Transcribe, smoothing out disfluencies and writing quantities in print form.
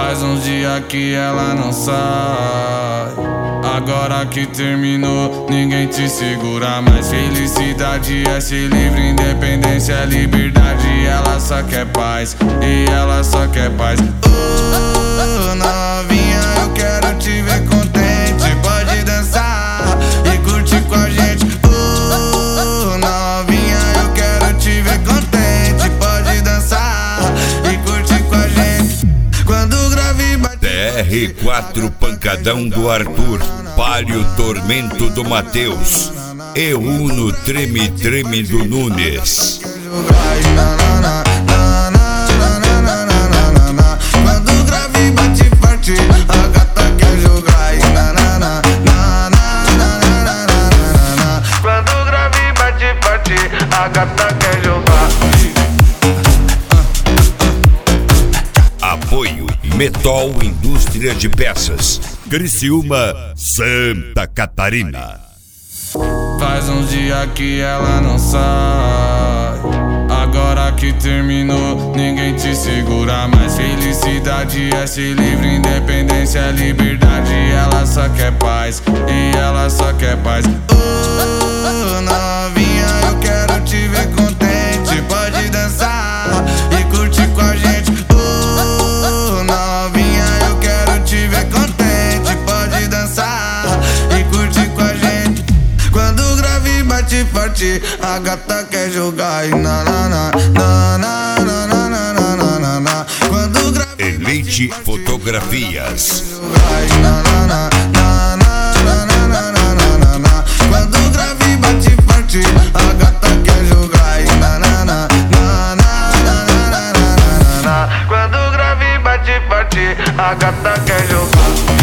Faz uns dias que ela não sai. Agora que terminou, ninguém te segura mais. Felicidade é ser livre, independência é liberdade. Ela só quer paz, e ela só quer paz. Novinha, eu quero te ver contente. Pode dançar e curtir com a gente. Novinha, eu quero te ver contente. Pode dançar e curtir com a gente. Quando o grave bate, TR4 Pancadão do Arthur, Palio Tormento do Matheus e Uno Treme Treme do Nunes. Quando o grave bate forte, a gata quer jogar. Quando o grave bate forte, a gata quer jogar. Apoio Metol Indústria de Peças, Criciúma, Santa Catarina. Faz uns dias que ela não sai. Agora que terminou, ninguém te segura mais. Felicidade é ser livre, independência é liberdade. Ela só quer paz, e ela só quer paz. Novinha, eu quero te ver contente. Pode dançar e curtir com a gente. Novinha, eu quero te ver contente. Pode dançar e curtir com a gente. Quando o grave bate forte, a gata quer jogar. Quando o grave Elite Fotografias. Quando o grave bate forte, a gata quer jogar. Quando o grave bate forte, a gata quer jogar.